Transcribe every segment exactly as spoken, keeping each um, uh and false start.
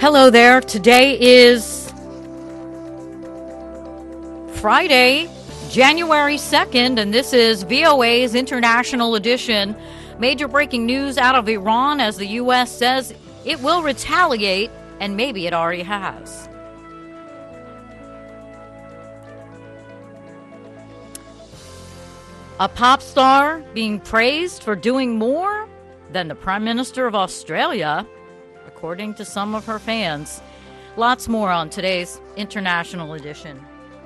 Hello there. Today is Friday, January second, and this is V O A's International Edition. Major breaking news out of Iran as the U S says it will retaliate, and maybe it already has. A pop star being praised for doing more than the Prime Minister of Australia, according to some of her fans. Lots more on today's International Edition.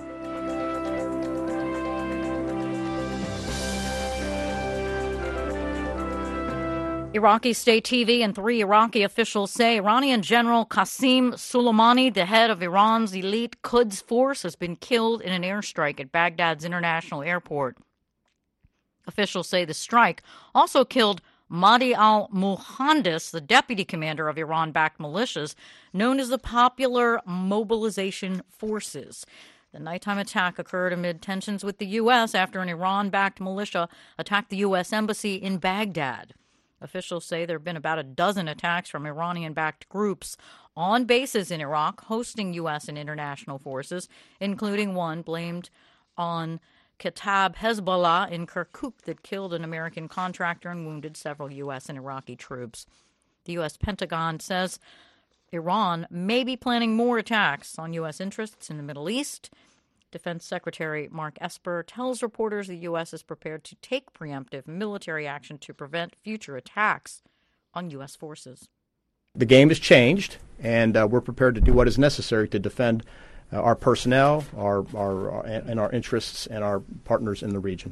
Iraqi state T V and three Iraqi officials say Iranian General Qasem Soleimani, the head of Iran's elite Quds force, has been killed in an airstrike at Baghdad's international airport. Officials say the strike also killed Mahdi al-Muhandis, the deputy commander of Iran-backed militias known as the Popular Mobilization Forces. The nighttime attack occurred amid tensions with the U S after an Iran-backed militia attacked the U S embassy in Baghdad. Officials say there have been about a dozen attacks from Iranian-backed groups on bases in Iraq hosting U S and international forces, including one blamed on Kataib Hezbollah in Kirkuk that killed an American contractor and wounded several U S and Iraqi troops. The U S Pentagon says Iran may be planning more attacks on U S interests in the Middle East. Defense Secretary Mark Esper tells reporters the U S is prepared to take preemptive military action to prevent future attacks on U S forces. The game has changed, and uh, we're prepared to do what is necessary to defend uh, our personnel, our, our, our and our interests and our partners in the region.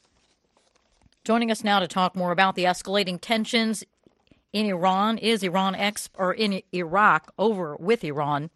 Joining us now to talk more about the escalating tensions in Iran is Iran ex or in Iraq over with Iran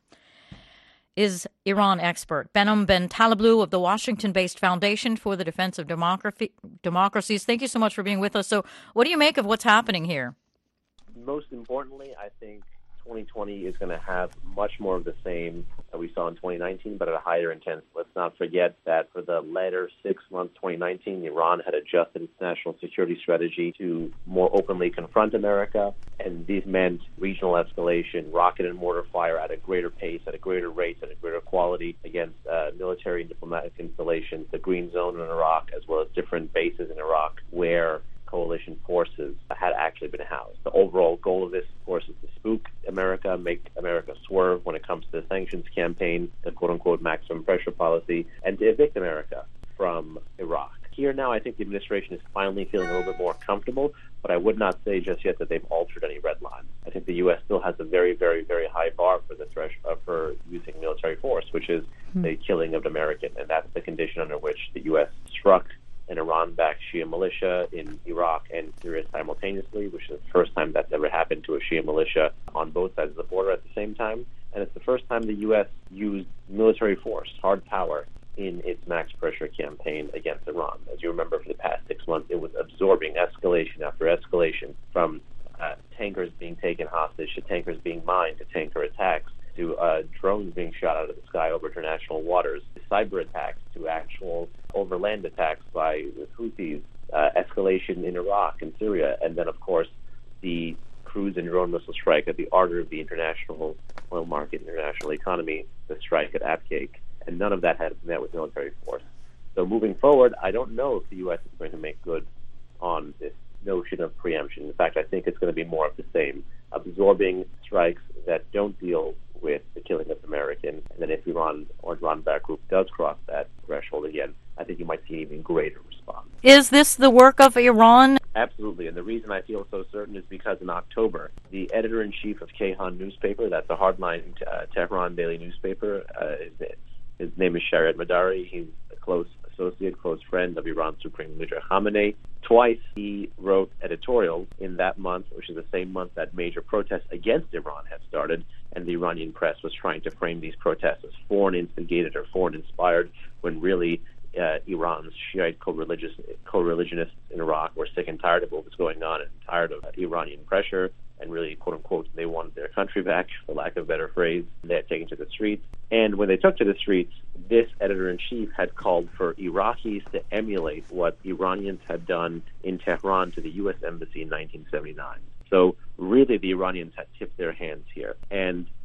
is Iran expert Behnam Ben Taleblu of the Washington-based Foundation for the Defense of Democracy, Democracies. Thank you so much for being with us. So, what do you make of what's happening here? Most importantly, I think twenty twenty is going to have much more of the same that we saw in twenty nineteen, but at a higher intensity. Let's not forget that for the latter six months, twenty nineteen, Iran had adjusted its national security strategy to more openly confront America, and this meant regional escalation, rocket and mortar fire at a greater pace, at a greater rate, at a greater quality against uh, military and diplomatic installations, the Green Zone in Iraq, as well as different bases in Iraq where coalition forces had actually been housed. The overall goal of this, of course, is to spook America, make America swerve when it comes to the sanctions campaign, the quote-unquote maximum pressure policy, and to evict America from Iraq. Here now, I think the administration is finally feeling a little bit more comfortable, but I would not say just yet that they've altered any red lines. I think the U S still has a very, very, very high bar for the thresh- uh, for using military force, which is mm-hmm. the killing of an American, and that's the condition under which the U S struck an Iran-backed Shia militia in Iraq and Syria simultaneously, which is the first time that's ever happened to a Shia militia on both sides of the border at the same time. And it's the first time the U S used military force, hard power, in its max pressure campaign against Iran. As you remember, for the past six months, it was absorbing escalation after escalation, from uh, tankers being taken hostage to tankers being mined to tanker attacks to uh, drones being shot out of the sky over international waters, to cyber attacks, to actual overland attacks by the Houthis, uh, escalation in Iraq and Syria, and then, of course, the cruise and drone missile strike at the artery of the international oil market, international economy, the strike at Abqaiq, and none of that had been met with military force. So moving forward, I don't know if the U S is going to make good on this notion of preemption. In fact, I think it's going to be more of the same, absorbing strikes that don't deal with the killing of Americans. And then if Iran or Iran-backed group does cross that threshold again, I think you might see an even greater response. Is this the work of Iran? Absolutely. And the reason I feel so certain is because in October, the editor-in-chief of Kayhan newspaper, that's a hardline uh, Tehran daily newspaper, uh, his, his name is Shariat Madari. He's a close associate, close friend of Iran's Supreme Leader Khamenei. Twice he wrote editorials in that month, which is the same month that major protests against Iran had started, and the Iranian press was trying to frame these protests as foreign-instigated or foreign-inspired, when really uh, Iran's Shiite co-religious, co-religionists in Iraq were sick and tired of what was going on and tired of uh, Iranian pressure, and really, quote-unquote, they wanted their country back, for lack of a better phrase. They had taken to the streets. And when they took to the streets, this editor-in-chief had called for Iraqis to emulate what Iranians had done in Tehran to the U S Embassy in nineteen seventy-nine. So really the Iranians had tipped their hands here. And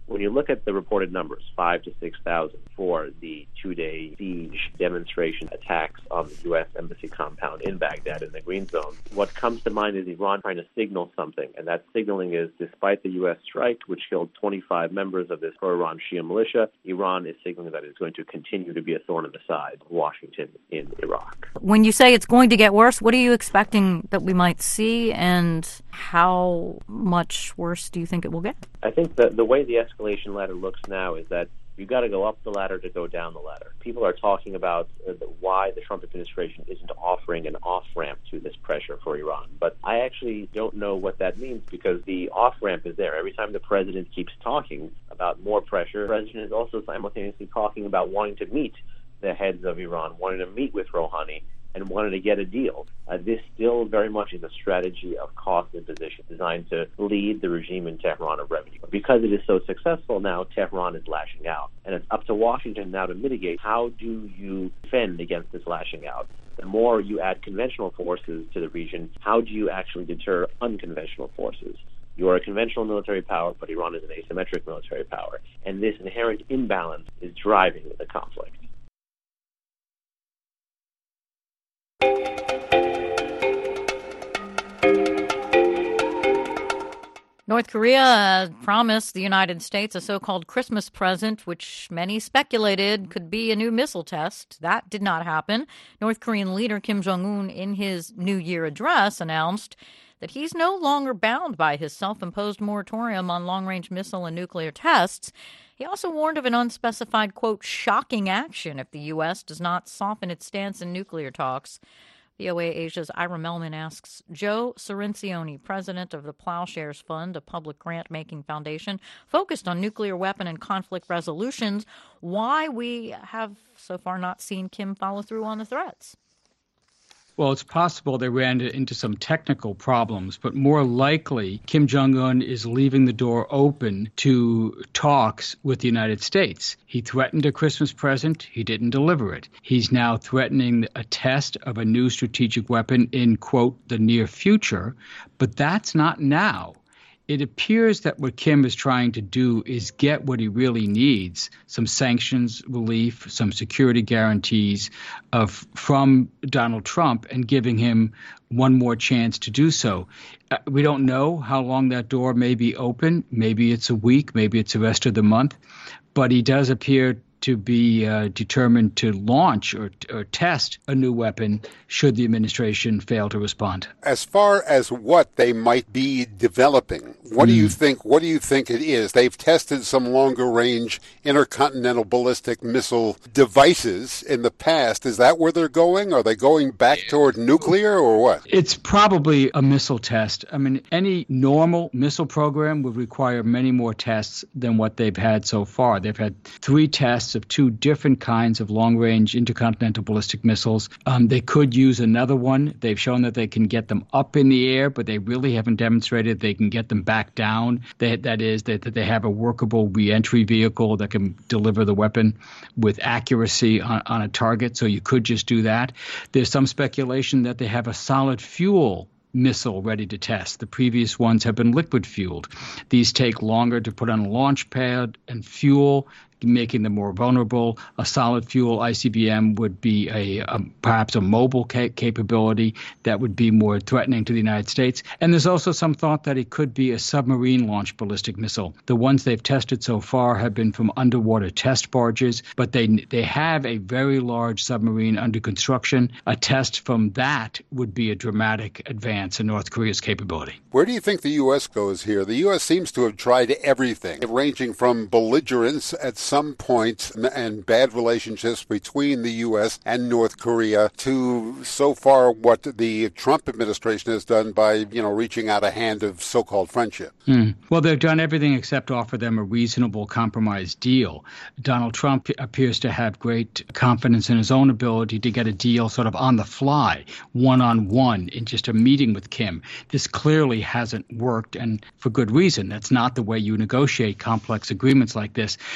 When you look at the reported numbers, five to six thousand for the two-day siege demonstration attacks on the U S embassy compound in Baghdad in the Green Zone, what comes to mind is Iran trying to signal something, and that signaling is, despite the U S strike, which killed twenty-five members of this pro-Iran Shia militia, Iran is signaling that it's going to continue to be a thorn in the side of Washington in Iraq. When you say it's going to get worse, what are you expecting that we might see, and how much worse do you think it will get? I think that the way the escalation ladder looks now is that you've got to go up the ladder to go down the ladder. People are talking about uh, the, why the Trump administration isn't offering an off-ramp to this pressure for Iran. But I actually don't know what that means, because the off-ramp is there. Every time the president keeps talking about more pressure, the president is also simultaneously talking about wanting to meet the heads of Iran, wanting to meet with Rouhani, and wanted to get a deal. Uh, this still very much is a strategy of cost imposition designed to lead the regime in Tehran of revenue. Because it is so successful now, Tehran is lashing out. And it's up to Washington now to mitigate. How do you defend against this lashing out? The more you add conventional forces to the region, how do you actually deter unconventional forces? You are a conventional military power, but Iran is an asymmetric military power. And this inherent imbalance is driving the conflict. North Korea promised the United States a so-called Christmas present, which many speculated could be a new missile test. That did not happen. North Korean leader Kim Jong-un, in his New Year address, announced that he's no longer bound by his self-imposed moratorium on long-range missile and nuclear tests. He also warned of an unspecified, quote, shocking action if the U S does not soften its stance in nuclear talks. V O A Asia's Ira Melman asks Joe Cirincione, president of the Plowshares Fund, a public grant-making foundation focused on nuclear weapon and conflict resolutions, why we have so far not seen Kim follow through on the threats. Well, it's possible they ran into some technical problems, but more likely Kim Jong-un is leaving the door open to talks with the United States. He threatened a Christmas present. He didn't deliver it. He's now threatening a test of a new strategic weapon in, quote, the near future, but that's not now. It appears that what Kim is trying to do is get what he really needs, some sanctions relief, some security guarantees of from Donald Trump, and giving him one more chance to do so. Uh, we don't know how long that door may be open. Maybe it's a week, maybe it's the rest of the month, but he does appear to be uh, determined to launch or, or test a new weapon should the administration fail to respond. As far as what they might be developing, what mm. do you think? What do you think it is? They've tested some longer-range intercontinental ballistic missile devices in the past. Is that where they're going? Are they going back toward nuclear or what? It's probably a missile test. I mean, any normal missile program would require many more tests than what they've had so far. They've had three tests of two different kinds of long-range intercontinental ballistic missiles. Um, they could use another one. They've shown that they can get them up in the air, but they really haven't demonstrated they can get them back down. They, that is, that, that they have a workable reentry vehicle that can deliver the weapon with accuracy on, on a target. So you could just do that. There's some speculation that they have a solid fuel missile ready to test. The previous ones have been liquid fueled. These take longer to put on a launch pad and fuel, making them more vulnerable. A solid fuel I C B M would be a, a perhaps a mobile ca- capability that would be more threatening to the United States. And there's also some thought that it could be a submarine-launched ballistic missile. The ones they've tested so far have been from underwater test barges, but they they have a very large submarine under construction. A test from that would be a dramatic advance in North Korea's capability. Where do you think the U S goes here? The U S seems to have tried everything, ranging from belligerence at some point and bad relationships between the U S and North Korea to so far what the Trump administration has done by, you know, reaching out a hand of so-called friendship. Mm. Well, they've done everything except offer them a reasonable compromise deal. Donald Trump appears to have great confidence in his own ability to get a deal sort of on the fly, one-on-one, in just a meeting with Kim. This clearly hasn't worked, and for good reason. That's not the way you negotiate complex agreements like this. And it's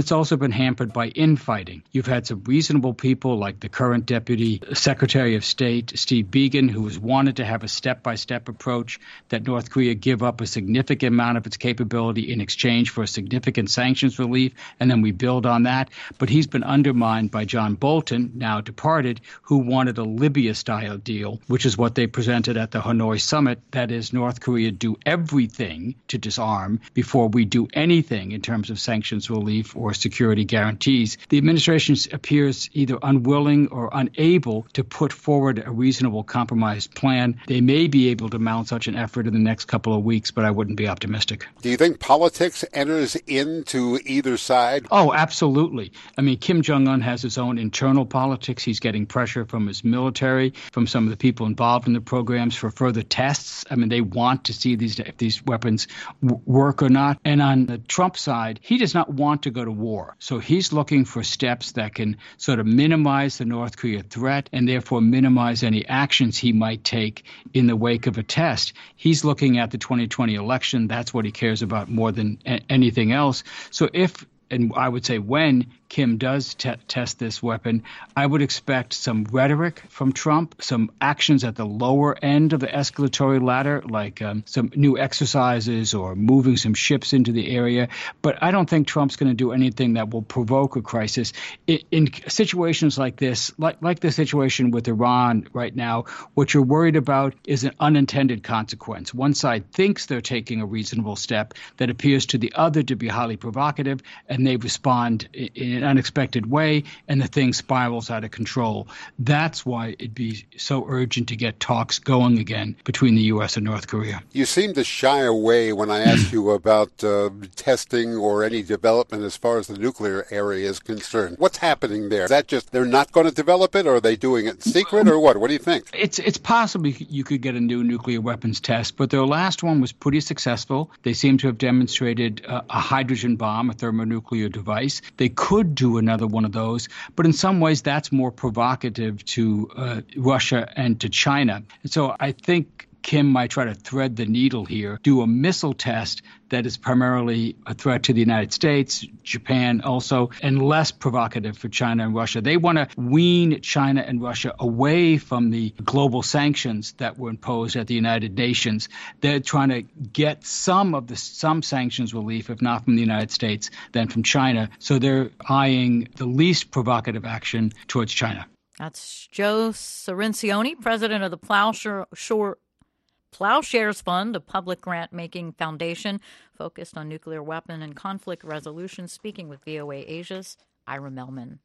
it's also been hampered by infighting. You've had some reasonable people like the current Deputy Secretary of State, Steve Biegun, who has wanted to have a step-by-step approach that North Korea give up a significant amount of its capability in exchange for a significant sanctions relief, and then we build on that. But he's been undermined by John Bolton, now departed, who wanted a Libya-style deal, which is what they presented at the Hanoi summit. That is, North Korea do everything to disarm before we do anything in terms of sanctions relief or security guarantees. The administration appears either unwilling or unable to put forward a reasonable compromise plan. They may be able to mount such an effort in the next couple of weeks, but I wouldn't be optimistic. Do you think politics enters into either side? Oh, absolutely. I mean, Kim Jong-un has his own internal politics. He's getting pressure from his military, from some of the people involved in the programs for further tests. I mean, they want to see these if these weapons w- work or not. And on the Trump side, he does not want to go to war. So he's looking for steps that can sort of minimize the North Korea threat and therefore minimize any actions he might take in the wake of a test. He's looking at the twenty twenty election. That's what he cares about more than a- anything else. So if, and I would say when, Kim does te- test this weapon, I would expect some rhetoric from Trump, some actions at the lower end of the escalatory ladder, like um, some new exercises or moving some ships into the area. But I don't think Trump's going to do anything that will provoke a crisis. In, in situations like this, like, like the situation with Iran right now, what you're worried about is an unintended consequence. One side thinks they're taking a reasonable step that appears to the other to be highly provocative, and they respond in, in an unexpected way, and the thing spirals out of control. That's why it'd be so urgent to get talks going again between the U S and North Korea. You seem to shy away when I ask you about uh, testing or any development as far as the nuclear area is concerned. What's happening there? Is that just they're not going to develop it, or are they doing it in secret, or what? What do you think? It's it's possible you could get a new nuclear weapons test, but their last one was pretty successful. They seem to have demonstrated uh, a hydrogen bomb, a thermonuclear device. They could do another one of those, but in some ways that's more provocative to uh, Russia and to China. And so I think Kim might try to thread the needle here, do a missile test that is primarily a threat to the United States, Japan also, and less provocative for China and Russia. They want to wean China and Russia away from the global sanctions that were imposed at the United Nations. They're trying to get some of the some sanctions relief, if not from the United States, then from China. So they're eyeing the least provocative action towards China. That's Joe Cirincione, president of the Plowshare Shore Plowshares Fund, a public grant-making foundation focused on nuclear weapon and conflict resolution, speaking with V O A Asia's Ira Melman.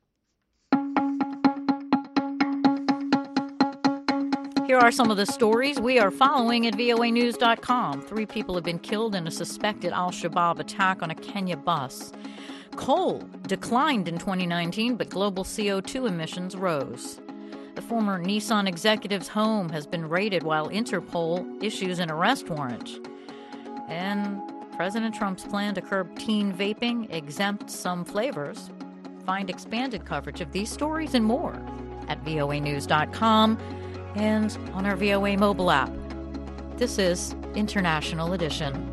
Here are some of the stories we are following at V O A news dot com. Three people have been killed in a suspected al-Shabaab attack on a Kenya bus. Coal declined in twenty nineteen, but global C O two emissions rose. The former Nissan executive's home has been raided while Interpol issues an arrest warrant. And President Trump's plan to curb teen vaping exempts some flavors. Find expanded coverage of these stories and more at V O A news dot com and on our V O A mobile app. This is International Edition.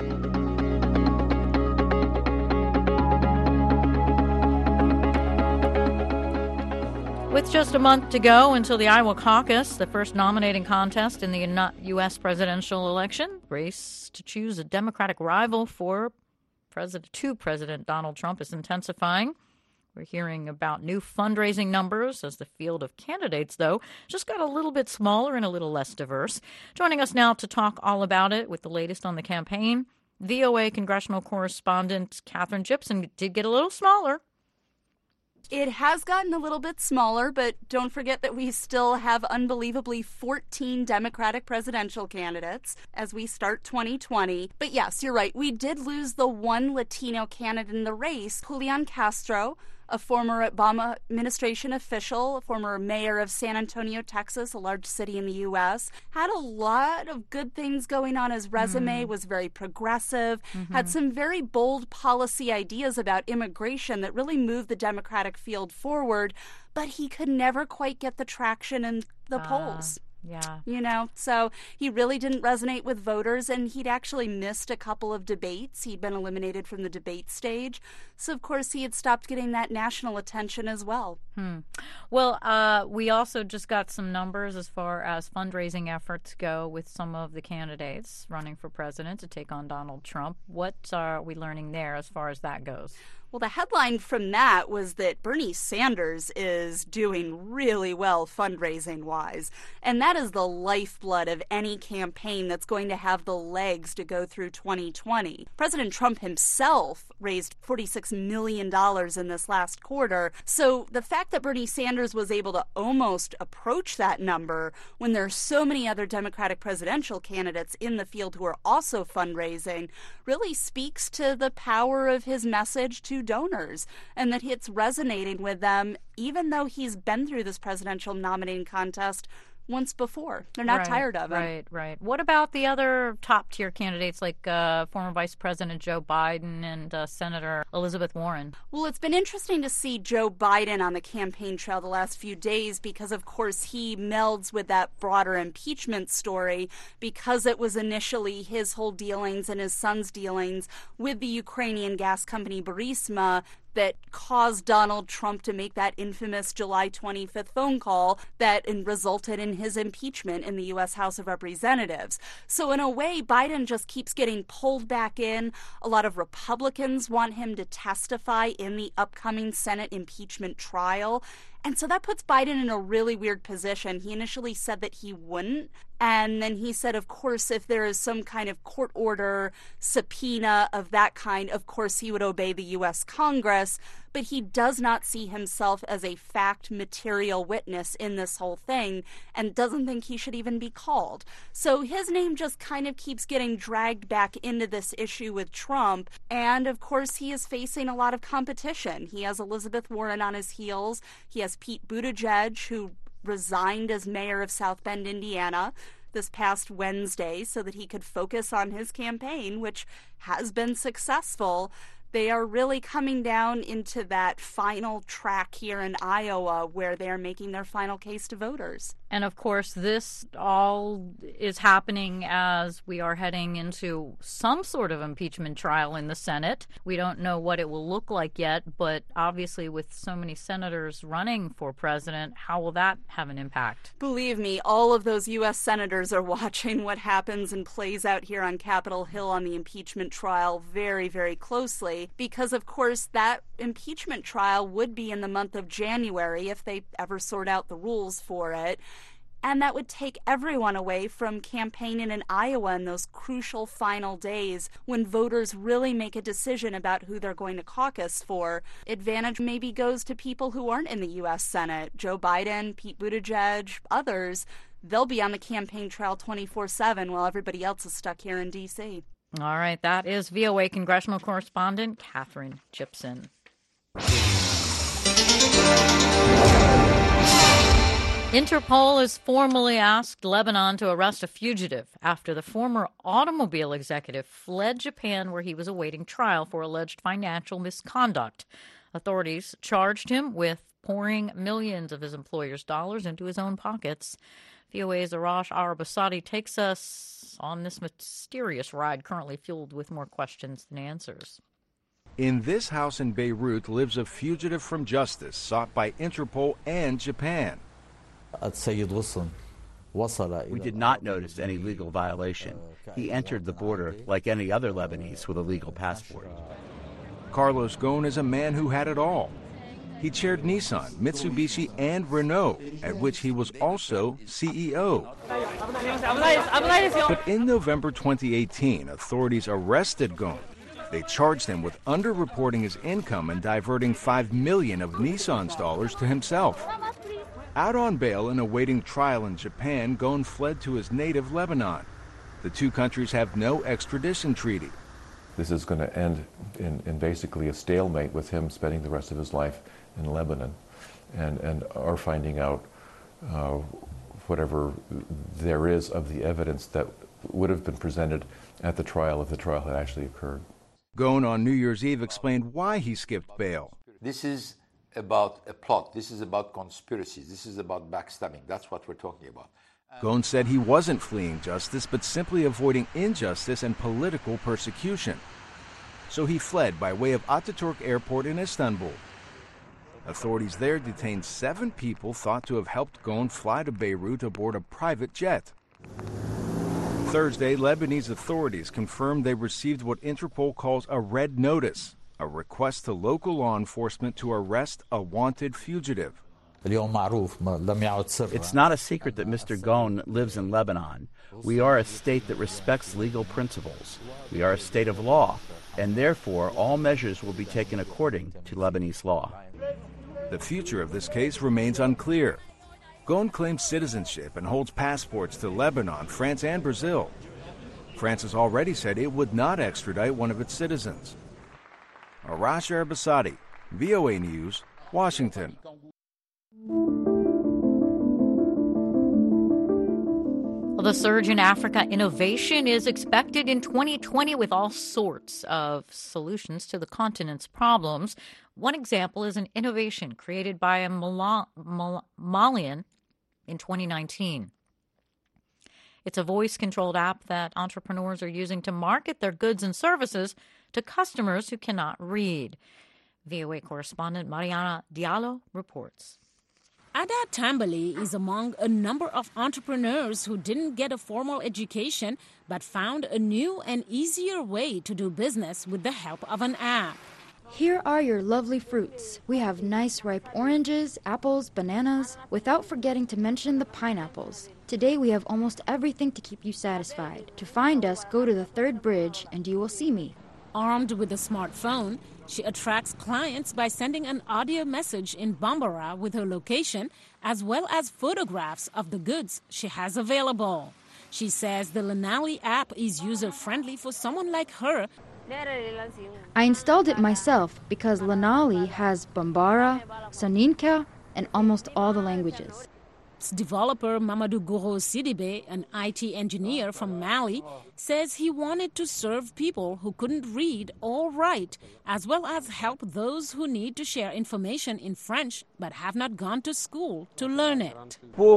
With just a month to go until the Iowa caucus, the first nominating contest in the U S presidential election, race to choose a Democratic rival for President to President Donald Trump is intensifying. We're hearing about new fundraising numbers as the field of candidates, though, just got a little bit smaller and a little less diverse. Joining us now to talk all about it with the latest on the campaign, V O A congressional correspondent Katherine Gypson. It did get a little smaller. It has gotten a little bit smaller, but don't forget that we still have unbelievably fourteen Democratic presidential candidates as we start twenty twenty. But yes, you're right. We did lose the one Latino candidate in the race, Julian Castro, a former Obama administration official, a former mayor of San Antonio, Texas, a large city in the U S, had a lot of good things going on. His resume mm. was very progressive, mm-hmm. had some very bold policy ideas about immigration that really moved the Democratic field forward, but he could never quite get the traction in the uh, polls. Yeah. You know, so he really didn't resonate with voters, and he'd actually missed a couple of debates. He'd been eliminated from the debate stage. So, of course, he had stopped getting that national attention as well. Hmm. Well, uh, we also just got some numbers as far as fundraising efforts go with some of the candidates running for president to take on Donald Trump. What are we learning there as far as that goes? Well, the headline from that was that Bernie Sanders is doing really well fundraising-wise, and that is the lifeblood of any campaign that's going to have the legs to go through twenty twenty. President Trump himself raised forty-six million dollars in this last quarter, so the fact that Bernie Sanders was able to almost approach that number when there are so many other Democratic presidential candidates in the field who are also fundraising really speaks to the power of his message to donors, and that it's resonating with them even though he's been through this presidential nominating contest once before. They're not right, tired of him. Right, right. What about the other top-tier candidates like uh, former Vice President Joe Biden and uh, Senator Elizabeth Warren? Well, it's been interesting to see Joe Biden on the campaign trail the last few days because, of course, he melds with that broader impeachment story because it was initially his whole dealings and his son's dealings with the Ukrainian gas company Burisma that caused Donald Trump to make that infamous July twenty-fifth phone call that resulted in his impeachment in the U S House of Representatives. So in a way, Biden just keeps getting pulled back in. A lot of Republicans want him to testify in the upcoming Senate impeachment trial. And so that puts Biden in a really weird position. He initially said that he wouldn't. And then he said, of course, if there is some kind of court order, subpoena of that kind, of course, he would obey the U S Congress. But he does not see himself as a fact material witness in this whole thing and doesn't think he should even be called. So his name just kind of keeps getting dragged back into this issue with Trump. And, of course, he is facing a lot of competition. He has Elizabeth Warren on his heels. He has Pete Buttigieg, who resigned as mayor of South Bend, Indiana, this past Wednesday so that he could focus on his campaign, which has been successful. They are really coming down into that final track here in Iowa where they are making their final case to voters. And, of course, this all is happening as we are heading into some sort of impeachment trial in the Senate. We don't know what it will look like yet, but obviously with so many senators running for president, how will that have an impact? Believe me, all of those U S senators are watching what happens and plays out here on Capitol Hill on the impeachment trial very, very closely because, of course, that impeachment trial would be in the month of January if they ever sort out the rules for it. And that would take everyone away from campaigning in Iowa in those crucial final days when voters really make a decision about who they're going to caucus for. Advantage maybe goes to people who aren't in the U S Senate. Joe Biden, Pete Buttigieg, others, they'll be on the campaign trail twenty-four seven while everybody else is stuck here in D C. All right, that is V O A congressional correspondent Katherine Gypson. Interpol has formally asked Lebanon to arrest a fugitive after the former automobile executive fled Japan where he was awaiting trial for alleged financial misconduct. Authorities charged him with pouring millions of his employer's dollars into his own pockets. V O A's Arash Arabasadi takes us on this mysterious ride currently fueled with more questions than answers. In this house in Beirut lives a fugitive from justice sought by Interpol and Japan. We did not notice any legal violation. He entered the border like any other Lebanese with a legal passport. Carlos Ghosn is a man who had it all. He chaired Nissan, Mitsubishi, and Renault, at which he was also C E O. But in November twenty eighteen, authorities arrested Ghosn. They charged him with underreporting his income and diverting five million dollars of Nissan's dollars to himself. Out on bail and awaiting trial in Japan, Ghosn fled to his native Lebanon. The two countries have no extradition treaty. This is going to end in, in basically a stalemate with him spending the rest of his life in Lebanon and, and our finding out uh, whatever there is of the evidence that would have been presented at the trial if the trial had actually occurred. Ghosn on New Year's Eve explained why he skipped bail. This is about a plot. This is about conspiracies. This is about backstabbing. That's what we're talking about. Ghosn said he wasn't fleeing justice, but simply avoiding injustice and political persecution. So he fled by way of Ataturk Airport in Istanbul. Authorities there detained seven people thought to have helped Ghosn fly to Beirut aboard a private jet. Thursday, Lebanese authorities confirmed they received what Interpol calls a red notice, a request to local law enforcement to arrest a wanted fugitive. It's not a secret that Mister Ghosn lives in Lebanon. We are a state that respects legal principles. We are a state of law, and therefore all measures will be taken according to Lebanese law. The future of this case remains unclear. Ghosn claims citizenship and holds passports to Lebanon, France, and Brazil. France has already said it would not extradite one of its citizens. Arash Arabasadi, V O A News, Washington. Well, the surge in Africa innovation is expected in twenty twenty with all sorts of solutions to the continent's problems. One example is an innovation created by a Mala- Mal- Malian in twenty nineteen. It's a voice-controlled app that entrepreneurs are using to market their goods and services to customers who cannot read. V O A correspondent Mariana Diallo reports. Adat Tambali is among a number of entrepreneurs who didn't get a formal education but found a new and easier way to do business with the help of an app. Here are your lovely fruits. We have nice ripe oranges, apples, bananas, without forgetting to mention the pineapples. Today we have almost everything to keep you satisfied. To find us, go to the third bridge and you will see me. Armed with a smartphone, she attracts clients by sending an audio message in Bambara with her location, as well as photographs of the goods she has available. She says the Lanali app is user-friendly for someone like her. I installed it myself because Lanali has Bambara, Soninka, and almost all the languages. Developer Mamadou Goro Sidibe, an I T engineer from Mali, says he wanted to serve people who couldn't read or write, as well as help those who need to share information in French but have not gone to school to learn it.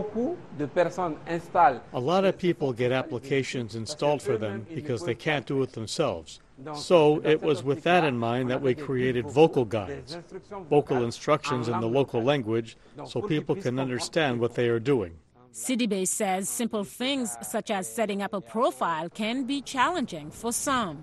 A lot of people get applications installed for them because they can't do it themselves. So it was with that in mind that we created vocal guides, vocal instructions in the local language so people can understand what they are doing. Sidibe says simple things such as setting up a profile can be challenging for some.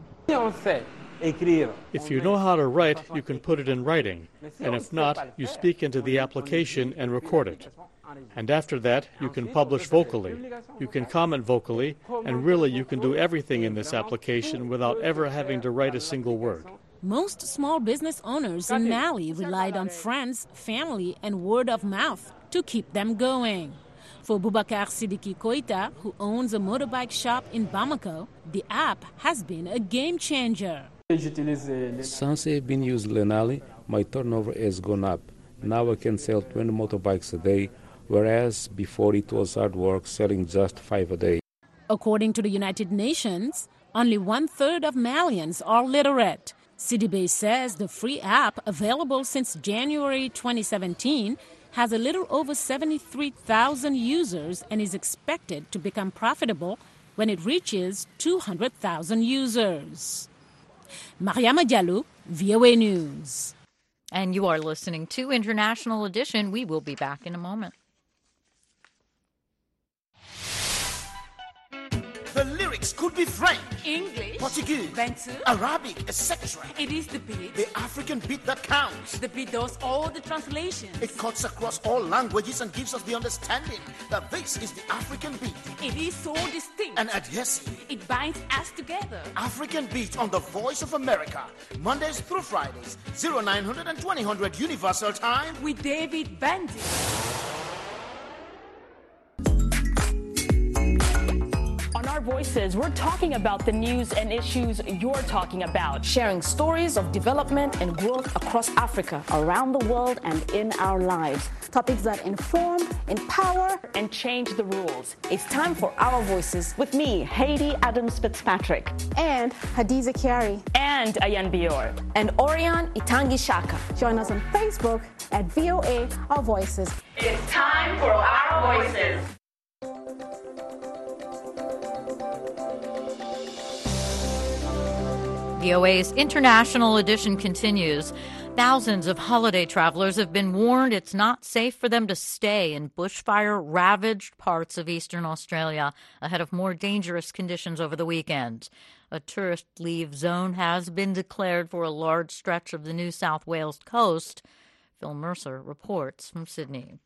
If you know how to write, you can put it in writing, and if not, you speak into the application and record it. And after that, you can publish vocally, you can comment vocally, and really you can do everything in this application without ever having to write a single word. Most small business owners in Mali relied on friends, family, and word of mouth to keep them going. For Boubacar Sidiki Koita, who owns a motorbike shop in Bamako, the app has been a game changer. Since I've been using Lanali, my turnover has gone up. Now I can sell twenty motorbikes a day, whereas before it was hard work selling just five a day. According to the United Nations, only one-third of Malians are literate. Sidibe says the free app, available since January twenty seventeen, has a little over seventy-three thousand users and is expected to become profitable when it reaches two hundred thousand users. Mariama Diallo, V O A News. And you are listening to International Edition. We will be back in a moment. The lyrics could be French, English, Portuguese, Bantu, Arabic, et cetera. It is the beat. The African beat that counts. The beat does all the translations. It cuts across all languages and gives us the understanding that this is the African beat. It is so distinct and adhesive. It binds us together. African Beat on the Voice of America, Mondays through Fridays, oh nine hundred and twenty hundred Universal Time with David Bandy. On Our Voices, we're talking about the news and issues you're talking about, sharing stories of development and growth across Africa, around the world, and in our lives. Topics that inform, empower, and change the rules. It's time for Our Voices with me, Haiti Adams Fitzpatrick, and Hadiza Kiari, and Ayan Bior, and Orion Itangi Shaka. Join us on Facebook at V O A Our Voices. It's time for Our Voices. V O A's International Edition continues. Thousands of holiday travelers have been warned it's not safe for them to stay in bushfire-ravaged parts of eastern Australia ahead of more dangerous conditions over the weekend. A tourist leave zone has been declared for a large stretch of the New South Wales coast. Phil Mercer reports from Sydney.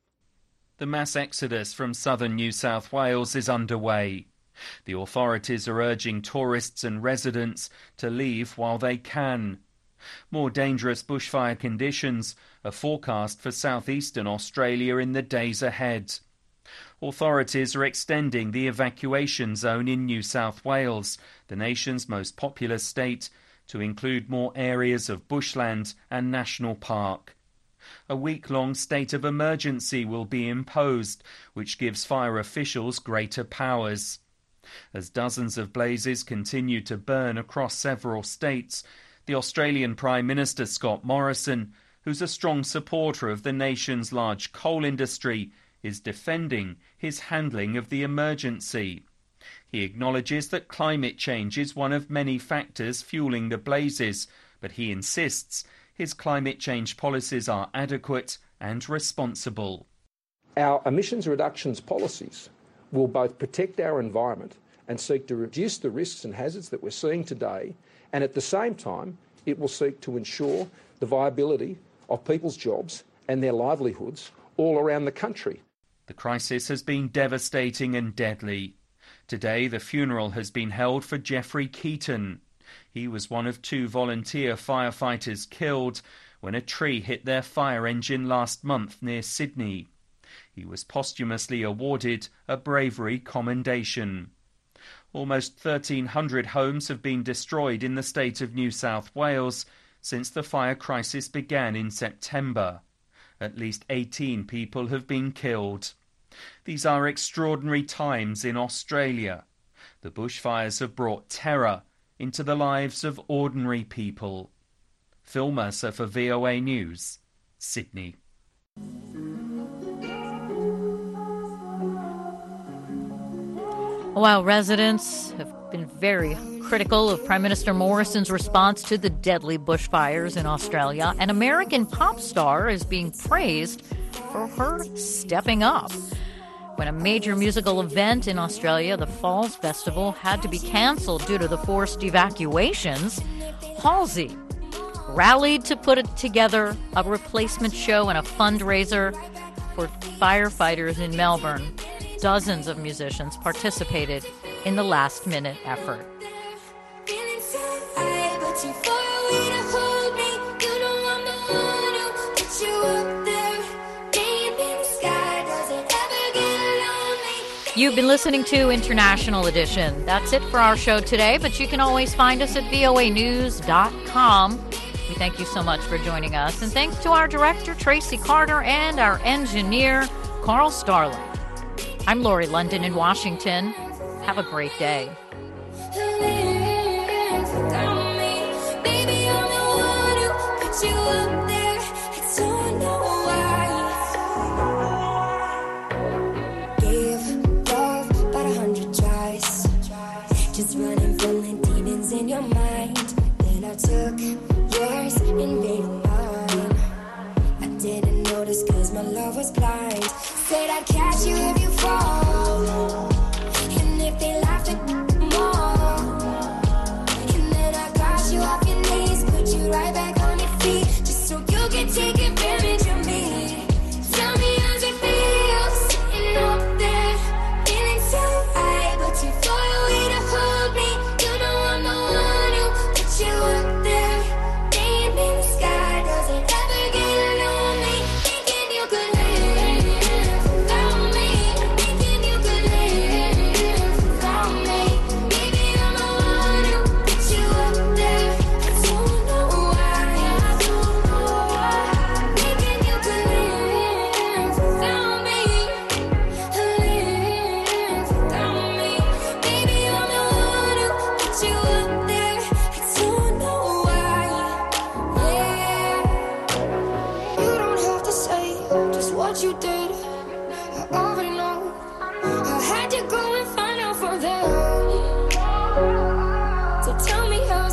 The mass exodus from southern New South Wales is underway. The authorities are urging tourists and residents to leave while they can. More dangerous bushfire conditions are forecast for southeastern Australia in the days ahead. Authorities are extending the evacuation zone in New South Wales, the nation's most populous state, to include more areas of bushland and national park. A week-long state of emergency will be imposed, which gives fire officials greater powers. As dozens of blazes continue to burn across several states, the Australian Prime Minister Scott Morrison, who's a strong supporter of the nation's large coal industry, is defending his handling of the emergency. He acknowledges that climate change is one of many factors fueling the blazes, but he insists his climate change policies are adequate and responsible. Our emissions reductions policies will both protect our environment and seek to reduce the risks and hazards that we're seeing today, and at the same time it will seek to ensure the viability of people's jobs and their livelihoods all around the country. The crisis has been devastating and deadly. Today the funeral has been held for Jeffrey Keaton. He was one of two volunteer firefighters killed when a tree hit their fire engine last month near Sydney. He was posthumously awarded a bravery commendation. Almost thirteen hundred homes have been destroyed in the state of New South Wales since the fire crisis began in September. At least eighteen people have been killed. These are extraordinary times in Australia. The bushfires have brought terror into the lives of ordinary people. Phil Mercer for V O A News, Sydney. While residents have been very critical of Prime Minister Morrison's response to the deadly bushfires in Australia, an American pop star is being praised for her stepping up. When a major musical event in Australia, the Falls Festival, had to be cancelled due to the forced evacuations, Halsey rallied to put together a replacement show and a fundraiser for firefighters in Melbourne. Dozens of musicians participated in the last-minute effort. You've been listening to International Edition. That's it for our show today, but you can always find us at V O A news dot com. We thank you so much for joining us, and thanks to our director, Tracy Carter, and our engineer, Carl Starling. I'm Lori London in Washington. Have a great day. Just running, feeling demons in your mind. Then I took yours and made them mine. I didn't notice cause my love was blind. Said I'd catch you if you fall. And if they laughed at more. And then I got you off your knees, put you right back on your feet, just so you can take advantage of me. Tell me how's it feel, sitting up there, feeling so high, but too far away to hold me. You know I'm the one who put you up there. Laying in the sky, does it ever get lonely? Thinking you could live without me. Thinking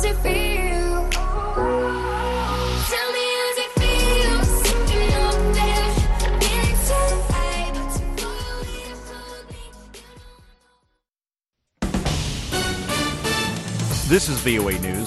it feel? Tell me how's it feel? Sitting up there, feeling so high, but to know you hold me. This is V O A News.